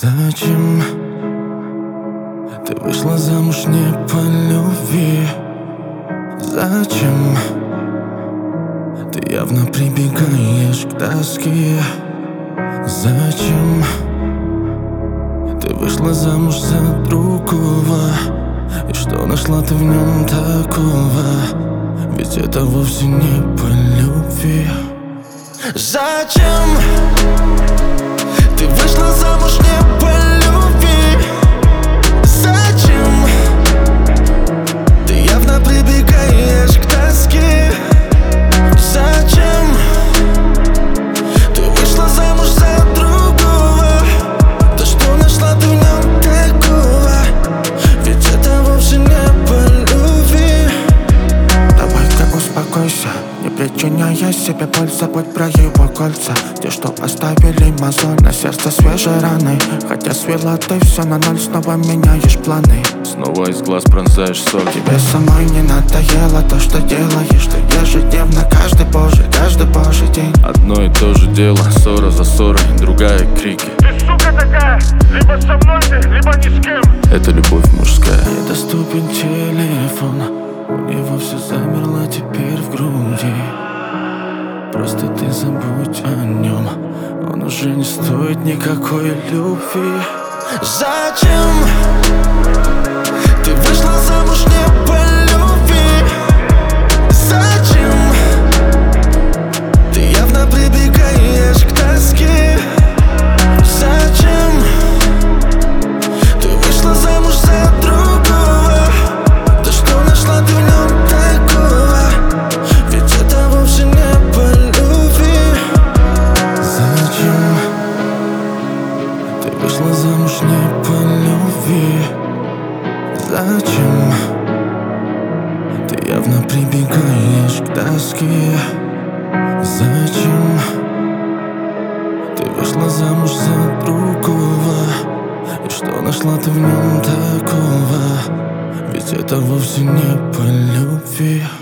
Зачем ты вышла замуж не по любви? Зачем ты явно прибегаешь к тоске? Зачем ты вышла замуж за другого? И что нашла ты в нем такого? Ведь это вовсе не по любви. Зачем ты вышла замуж не по любви? Зачем ты явно прибегаешь к тоске? Зачем ты вышла замуж за другого? Да что нашла ты в нем такого? Ведь это вовсе не по любви. Давай-ка успокойся, не причиняя себе боль, забудь про его кольца. Те, что оставили мозоль на сердце свежей раны. Хотя свела ты все на ноль, снова меняешь планы. Снова из глаз пронзаешь соль. Тебе самой не надоело то, что делаешь ты ежедневно, каждый божий день. Одно и то же дело, ссора за ссорой, другая крики. Ты сука такая, либо со мной ты, либо ни с кем. Это любовь мужская. Недоступен телефон, у него все замерло теперь в груди. Просто ты забудь о нем, он уже не стоит никакой любви. Зачем ты вышла замуж не по любви? Зачем ты явно прибегаешь к тоске? Зачем ты вышла замуж за другого? Да что нашла ты в нем такого? Ведь это вовсе не по любви. Зачем ты вышла замуж не по любви? Зачем ты явно прибегаешь к тоске? Зачем ты вышла замуж за другого? И что нашла ты в нем такого? Ведь это вовсе не по любви.